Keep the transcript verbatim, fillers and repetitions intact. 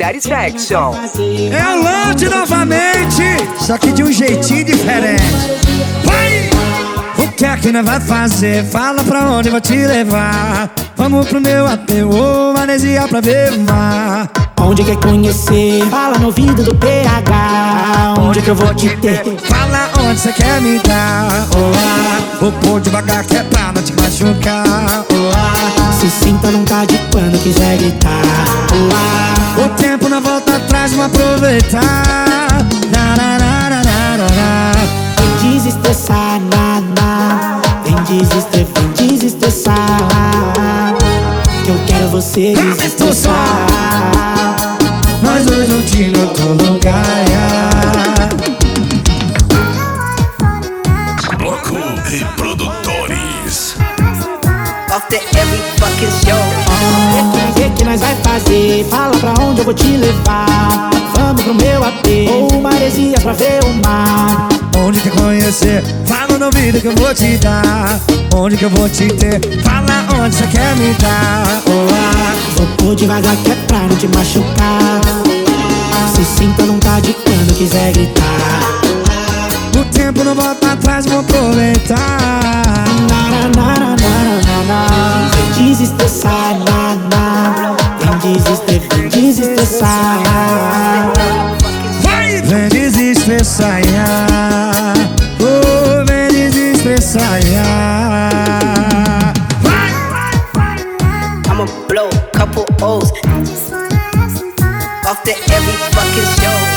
Satisfaction. É o Lante novamente, só que de um jeitinho diferente. Vai! O que é que nós vai fazer? Fala pra onde eu vou te levar. Vamos pro meu A P ou Maresia pra ver o mar. Onde quer conhecer? Fala no ouvido do P H. Onde que eu vou te ter? Fala onde você quer me dar. Olá, vou pôr devagar que é pra não te machucar. Olá, se sinta à vontade quando quiser gritar. Olá, o tempo não volta atrás, vamos aproveitar. Vem desestressar, na, na. Vem desestressar, vem desestressar. Que eu quero você desestressar. Nós dois juntinhos em outro lugar. Bloco Reprodutores. After every fucking show. O que, que nós vai fazer? Fala pra onde eu vou te levar. Vamos pro meu A P ou Maresias pra ver o mar. Onde quer conhecer? Fala no ouvido que eu vou te dar. Onde que eu vou te ter? Fala onde você quer me dar. Olá, vou pôr devagar que é pra não te machucar. Se sinta à vontade quando quiser gritar. O tempo não volta atrás, vou aproveitar. Na, na, na, na, na, na. Vem desestressar, na, na. Vem desestressar, vem desestressar. Vai! Vem desestressar, oh, vem desestressar. Vai! I'ma blow couple O's. After every fucking show.